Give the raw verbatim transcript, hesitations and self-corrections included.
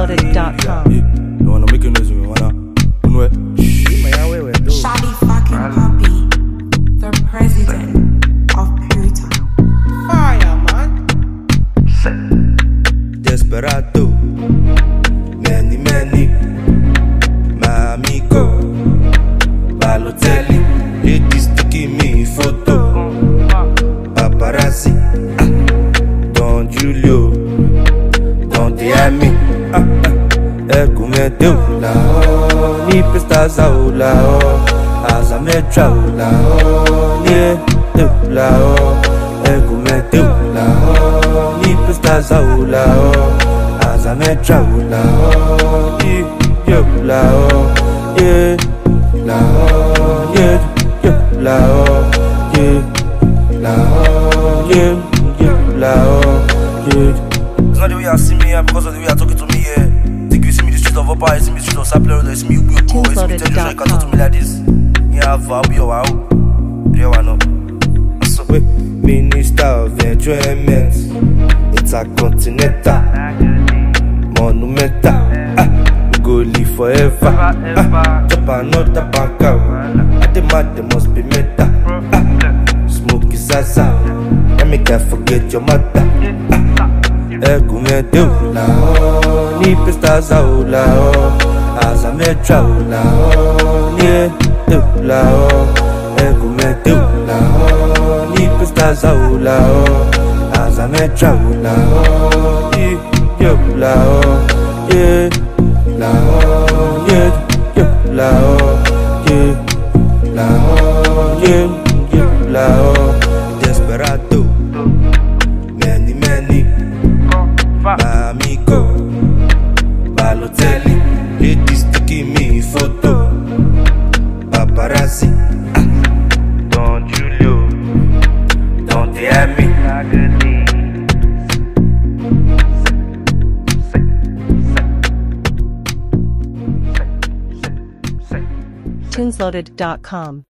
Tinsloaded dot com. Don't wanna make a noise with me, wanna. Unwe. Shawty fucking puppy, the president of Puta. Fire, man. Desperado. Many, many. My amigo. Balotelli. Ladies taking me photo. Paparazzi. Ah. Don Julio. Don Diami. Ah, ah. É cometeu lá, oh, ni pestas ao lá, oh, asa metra lá, oh, ni deu lá, oh, é cometeu lá, oh, ni pestas ao lá, oh, asa metra lá, oh, ni deu lá, oh, yeah, lá, oh, yeah, yeah, lá, oh, yeah, lá, oh, yeah, yeah, lá, oh, yeah. It's not the way you see me, because of the way you're talking to me, yeah. You see me the street of Opa, you see me the street of Sapler, you see me Ubu, you see me tell you you can talk to me like this. You have a be wow. You know. So we Minister of Enjoyment, it's a continental, monumental. Ah, we go live forever. Ah, chop another bank out. At the mad, there must be meta. Ah, smoky sasa. Let me can't forget your mother. Ah, é cometeu lá, oh, ni pestas ao lá, oh, asa metra lá, oh, ni deu lá, oh, é cometeu lá, oh, ni pestas ao lá, oh, asa metra lá, oh, ni deu lá, oh, yeah, lá, oh, yeah, yeah, lá, oh, yeah, lá, oh, yeah, yeah, lá, oh, desperado, many, many. My amigo, Balotelli, ladies taking me photo, paparazzi, ah. Don Julio, Don Diami. Tinsloaded dot com